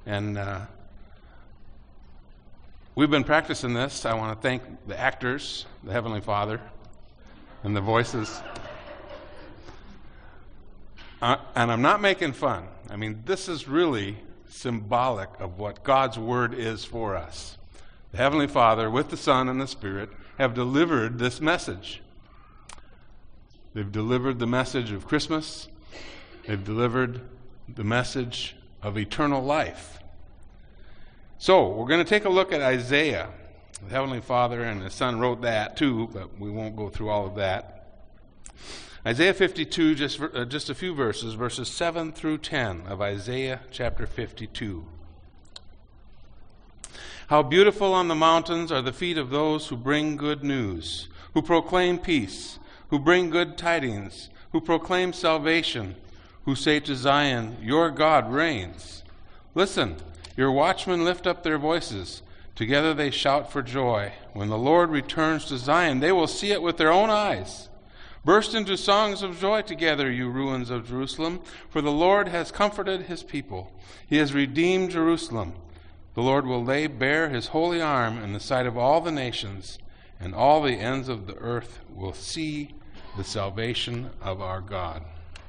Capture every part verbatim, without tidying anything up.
And uh, we've been practicing this. I want to thank the actors, the Heavenly Father, and the voices. Uh, and I'm not making fun. I mean, this is really symbolic of what God's Word is for us. The Heavenly Father, with the Son and the Spirit, have delivered this message. They've delivered the message of Christmas. They've delivered the message of eternal life. So, we're going to take a look at Isaiah. The Heavenly Father and the Son wrote that too, but we won't go through all of that. Isaiah fifty-two, just, uh, just a few verses, verses seven through ten of Isaiah chapter fifty-two. How beautiful on the mountains are the feet of those who bring good news, who proclaim peace, who bring good tidings, who proclaim salvation, who say to Zion, your God reigns. Listen, your watchmen lift up their voices. Together they shout for joy. When the Lord returns to Zion, they will see it with their own eyes. Burst into songs of joy together, you ruins of Jerusalem, for the Lord has comforted his people. He has redeemed Jerusalem. The Lord will lay bare his holy arm in the sight of all the nations, and all the ends of the earth will see the salvation of our God.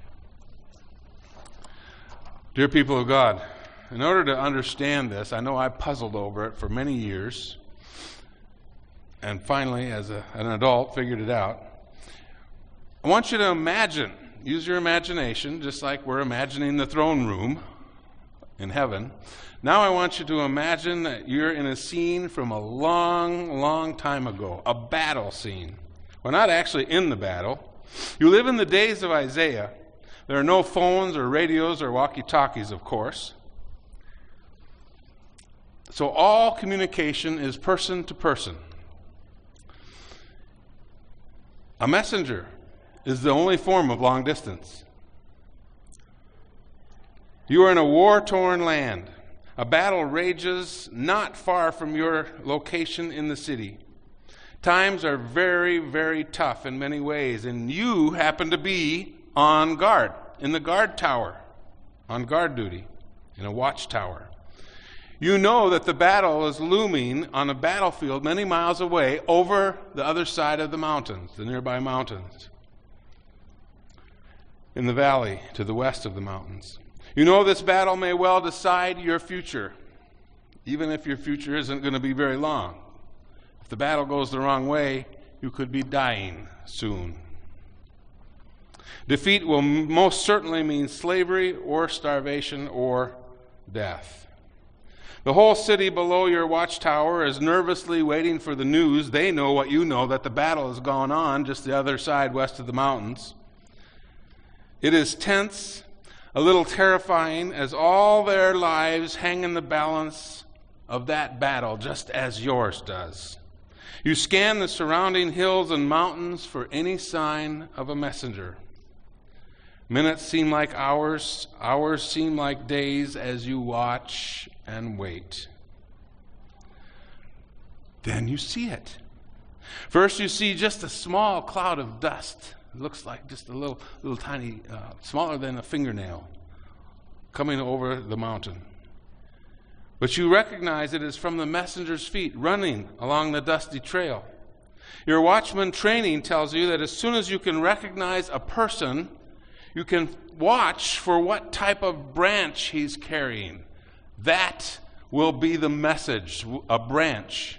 Dear people of God, in order to understand this, I know I puzzled over it for many years, and finally, as a, an adult, figured it out. I want you to imagine, use your imagination, just like we're imagining the throne room in heaven. Now I want you to imagine that you're in a scene from a long, long time ago, a battle scene. We're not actually in the battle. You live in the days of Isaiah. There are no phones or radios or walkie-talkies, of course. So all communication is person to person. A messenger is the only form of long distance. You are in a war-torn land. A battle rages not far from your location in the city. Times are very, very tough in many ways, and you happen to be on guard, in the guard tower, on guard duty, in a watchtower. You know that the battle is looming on a battlefield many miles away over the other side of the mountains, the nearby mountains, in the valley to the west of the mountains. You know this battle may well decide your future, even if your future isn't going to be very long. If the battle goes the wrong way, you could be dying soon. Defeat will most certainly mean slavery or starvation or death. The whole city below your watchtower is nervously waiting for the news. They know what you know, that the battle has gone on just the other side west of the mountains. It is tense, a little terrifying, as all their lives hang in the balance of that battle, just as yours does. You scan the surrounding hills and mountains for any sign of a messenger. Minutes seem like hours, hours seem like days as you watch and wait. Then you see it. First you see just a small cloud of dust. It looks like just a little, little tiny, uh, smaller than a fingernail, coming over the mountain. But you recognize it is from the messenger's feet running along the dusty trail. Your watchman training tells you that as soon as you can recognize a person, you can watch for what type of branch he's carrying. That will be the message, a branch.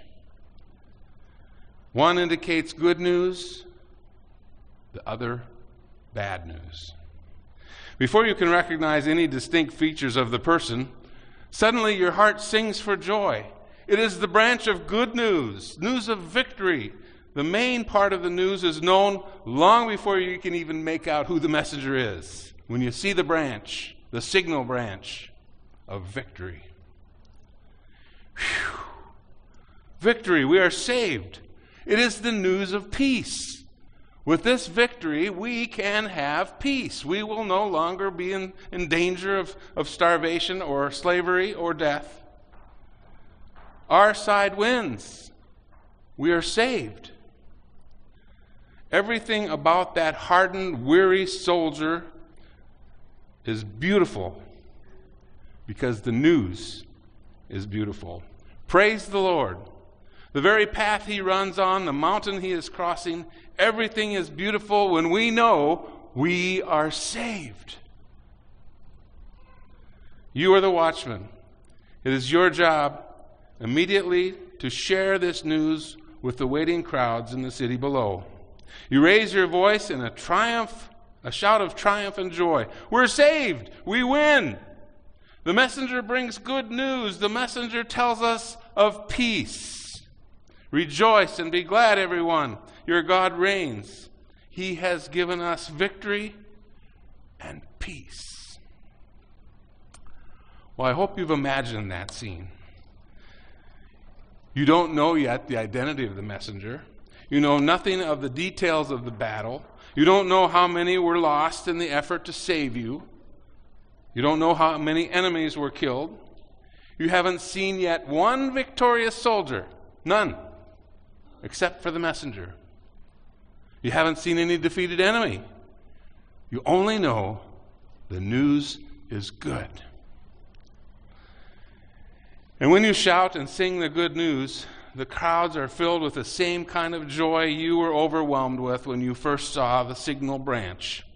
One indicates good news, the other bad news. Before you can recognize any distinct features of the person, suddenly your heart sings for joy. It is the branch of good news, news of victory. The main part of the news is known long before you can even make out who the messenger is. When you see the branch, the signal branch of victory. Whew. Victory, we are saved. It is the news of peace. With this victory, we can have peace. We will no longer be in, in danger of, of starvation or slavery or death. Our side wins. We are saved. Everything about that hardened, weary soldier is beautiful because the news is beautiful. Praise the Lord. The very path he runs on, the mountain he is crossing, everything is beautiful when we know we are saved. You are the watchman. It is your job immediately to share this news with the waiting crowds in the city below. You raise your voice in a triumph, a shout of triumph and joy. We're saved. We win. The messenger brings good news. The messenger tells us of peace. Rejoice and be glad, everyone. Your God reigns. He has given us victory and peace. Well, I hope you've imagined that scene. You don't know yet the identity of the messenger. You know nothing of the details of the battle. You don't know how many were lost in the effort to save you. You don't know how many enemies were killed. You haven't seen yet one victorious soldier. None. Except for the messenger. You haven't seen any defeated enemy. You only know the news is good. And when you shout and sing the good news, the crowds are filled with the same kind of joy you were overwhelmed with when you first saw the signal branch.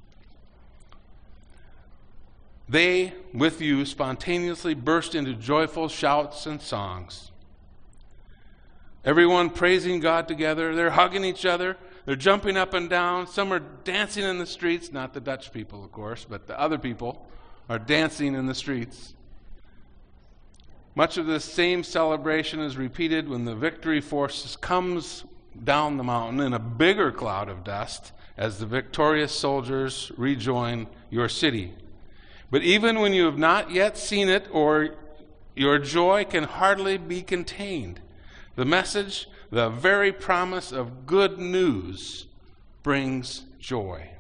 They, with you, spontaneously burst into joyful shouts and songs. Everyone praising God together. They're hugging each other. They're jumping up and down. Some are dancing in the streets. Not the Dutch people, of course, but the other people are dancing in the streets. Much of this same celebration is repeated when the victory force comes down the mountain in a bigger cloud of dust as the victorious soldiers rejoin your city. But even when you have not yet seen it, or your joy can hardly be contained, the message, the very promise of good news, brings joy.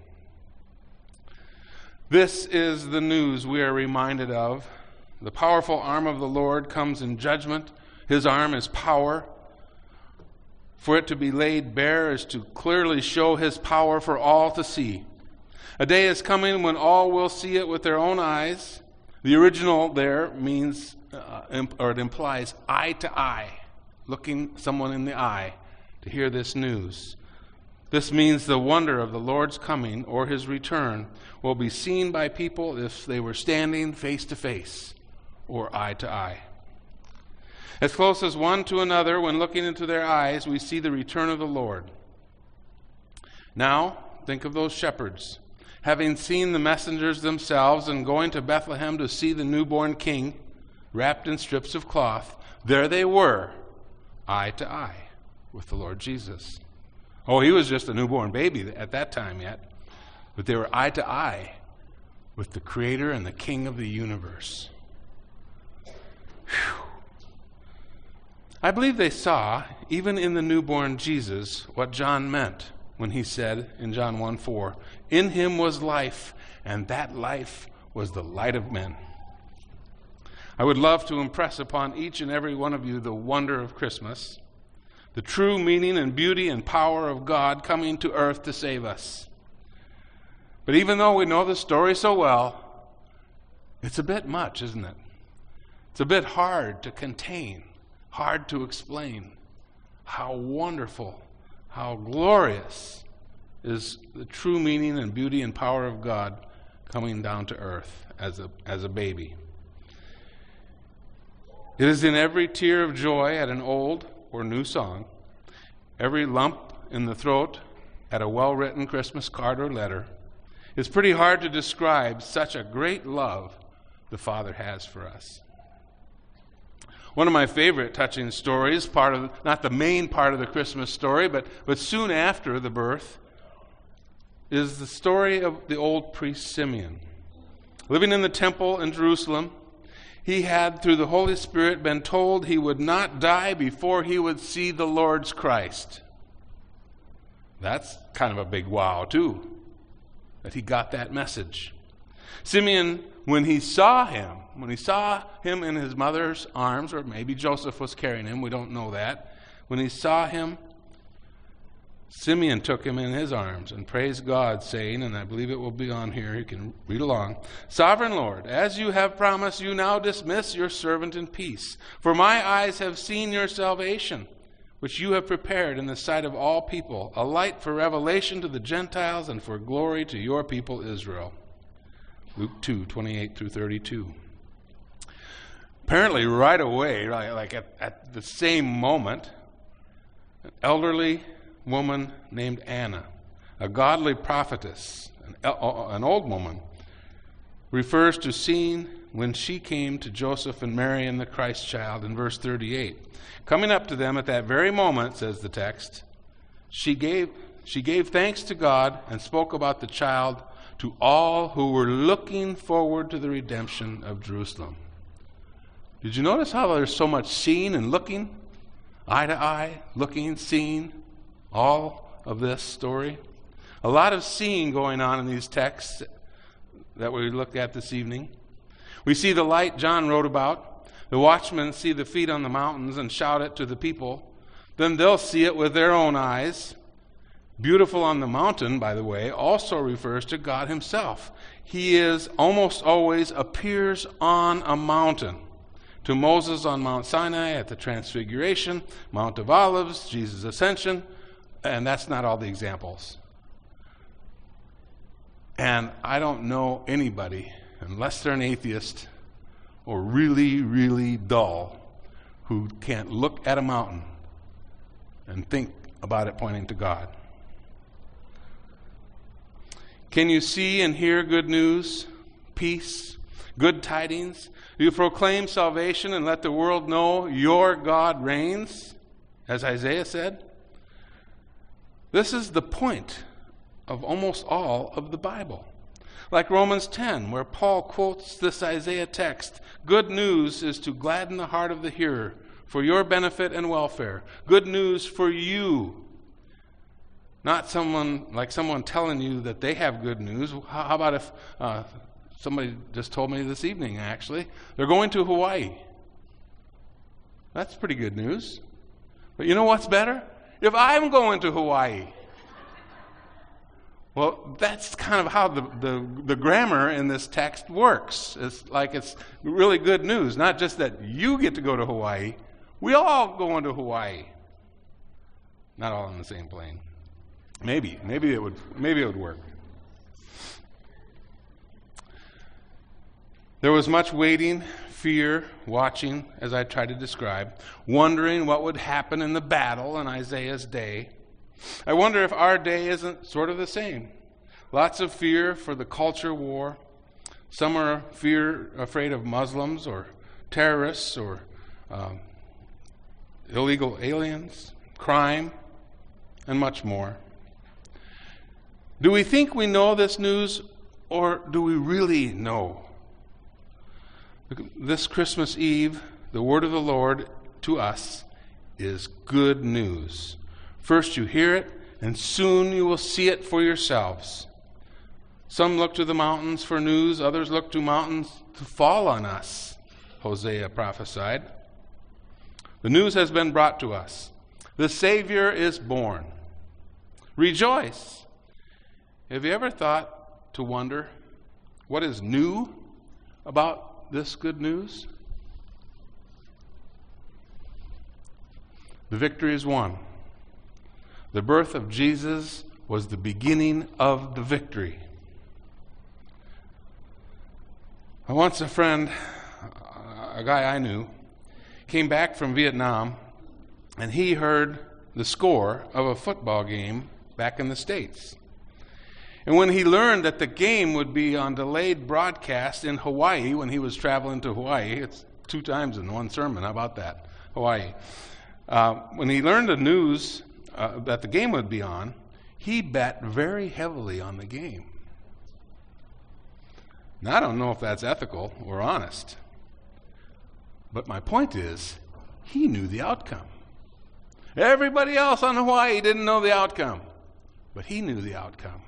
This is the news we are reminded of. The powerful arm of the Lord comes in judgment. His arm is power. For it to be laid bare is to clearly show his power for all to see. A day is coming when all will see it with their own eyes. The original there means, uh, imp- or it implies eye to eye, looking someone in the eye to hear this news. This means the wonder of the Lord's coming or his return will be seen by people if they were standing face to face or eye to eye. As close as one to another, when looking into their eyes, we see the return of the Lord. Now, think of those shepherds, having seen the messengers themselves and going to Bethlehem to see the newborn king wrapped in strips of cloth. There they were, eye to eye with the Lord Jesus. Oh, he was just a newborn baby at that time yet, but they were eye to eye with the Creator and the King of the universe. Whew. I believe they saw, even in the newborn Jesus, what John meant when he said in John one four, "In him was life, and that life was the light of men." I would love to impress upon each and every one of you the wonder of Christmas, the true meaning and beauty and power of God coming to earth to save us. But even though we know the story so well, it's a bit much, isn't it? It's a bit hard to contain, hard to explain how wonderful, how glorious is the true meaning and beauty and power of God coming down to earth as a, as a baby. It is in every tear of joy at an old or new song, every lump in the throat at a well-written Christmas card or letter. It's pretty hard to describe such a great love the Father has for us. One of my favorite touching stories, part of not the main part of the Christmas story, but, but soon after the birth, is the story of the old priest Simeon. Living in the temple in Jerusalem, he had, through the Holy Spirit, been told he would not die before he would see the Lord's Christ. That's kind of a big wow, too, that he got that message. Simeon, when he saw him, when he saw him in his mother's arms, or maybe Joseph was carrying him, we don't know that. When he saw him, Simeon took him in his arms and praised God, saying, and I believe it will be on here, you can read along, Sovereign Lord, as you have promised, you now dismiss your servant in peace. For my eyes have seen your salvation, which you have prepared in the sight of all people, a light for revelation to the Gentiles and for glory to your people Israel. Luke two, twenty-eight through thirty-two. Apparently right away, like at, at the same moment, an elderly woman named Anna, a godly prophetess, an, an old woman, refers to seeing when she came to Joseph and Mary and the Christ child in verse thirty-eight. Coming up to them at that very moment, says the text, she gave, she gave thanks to God and spoke about the child to all who were looking forward to the redemption of Jerusalem. Did you notice how there's so much seeing and looking? Eye to eye, looking, seeing, all of this story. A lot of seeing going on in these texts that we look at this evening. We see the light John wrote about. The watchmen see the feet on the mountains and shout it to the people. Then they'll see it with their own eyes. Beautiful on the mountain, by the way, also refers to God himself. He is almost always appears on a mountain. To Moses on Mount Sinai at the Transfiguration, Mount of Olives, Jesus' ascension, and that's not all the examples. And I don't know anybody, unless they're an atheist or really, really dull, who can't look at a mountain and think about it pointing to God. Can you see and hear good news, peace, good tidings? You proclaim salvation and let the world know your God reigns, as Isaiah said. This is the point of almost all of the Bible. Like Romans ten, where Paul quotes this Isaiah text, good news is to gladden the heart of the hearer for your benefit and welfare. Good news for you. Not someone like someone telling you that they have good news. How about if uh, somebody just told me this evening, actually, they're going to Hawaii. That's pretty good news. But you know what's better? If I'm going to Hawaii. Well, that's kind of how the, the, the grammar in this text works. It's like it's really good news. Not just that you get to go to Hawaii. We all going to Hawaii. Not all on the same plane. Maybe. Maybe it would, maybe it would work. There was much waiting, fear, watching, as I tried to describe, wondering what would happen in the battle in Isaiah's day. I wonder if our day isn't sort of the same. Lots of fear for the culture war. Some are fear, afraid of Muslims or terrorists or um, illegal aliens, crime, and much more. Do we think we know this news, or do we really know? This Christmas Eve, the word of the Lord to us is good news. First you hear it, and soon you will see it for yourselves. Some look to the mountains for news, others look to mountains to fall on us, Hosea prophesied. The news has been brought to us. The Savior is born. Rejoice. Have you ever thought to wonder what is new about this good news? The victory is won. The birth of Jesus was the beginning of the victory. Once a friend, a guy I knew, came back from Vietnam, and he heard the score of a football game back in the States. And when he learned that the game would be on delayed broadcast in Hawaii, when he was traveling to Hawaii, it's two times in one sermon, how about that, Hawaii. Uh, when he learned the news uh, that the game would be on, he bet very heavily on the game. Now, I don't know if that's ethical or honest, but my point is, he knew the outcome. Everybody else on Hawaii didn't know the outcome, but he knew the outcome.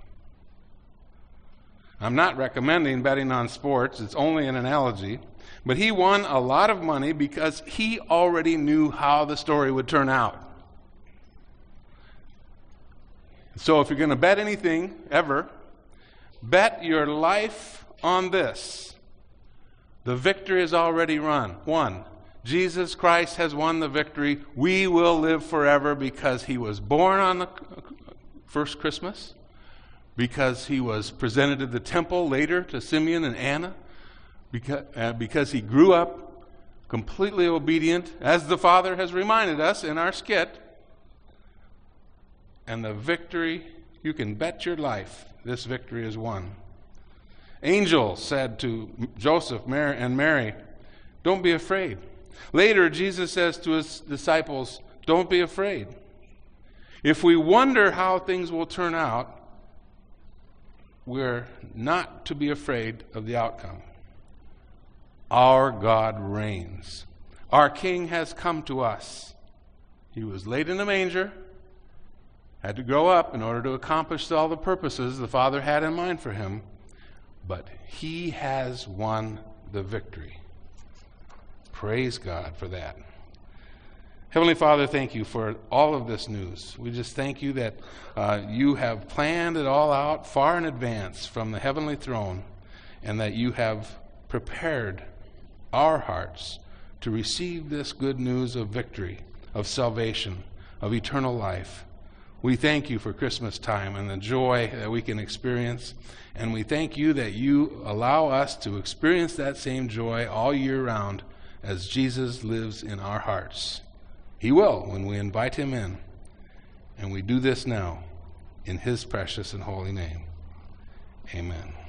I'm not recommending betting on sports, it's only an analogy, but he won a lot of money because he already knew how the story would turn out. So if you're going to bet anything, ever, bet your life on this. The victory is already run, won. Jesus Christ has won the victory. We will live forever because he was born on the first Christmas, because he was presented at the temple later to Simeon and Anna, because, uh, because he grew up completely obedient, as the Father has reminded us in our skit. And the victory, you can bet your life, this victory is won. Angel said to Joseph Mary, and Mary, don't be afraid. Later, Jesus says to his disciples, don't be afraid. If we wonder how things will turn out, we're not to be afraid of the outcome. Our God reigns. Our King has come to us. He was laid in a manger, had to grow up in order to accomplish all the purposes the Father had in mind for him, but he has won the victory. Praise God for that. Heavenly Father, thank you for all of this news. We just thank you that uh, you have planned it all out far in advance from the heavenly throne, and that you have prepared our hearts to receive this good news of victory, of salvation, of eternal life. We thank you for Christmas time and the joy that we can experience, and we thank you that you allow us to experience that same joy all year round as Jesus lives in our hearts. He will when we invite him in, and we do this now in his precious and holy name. Amen.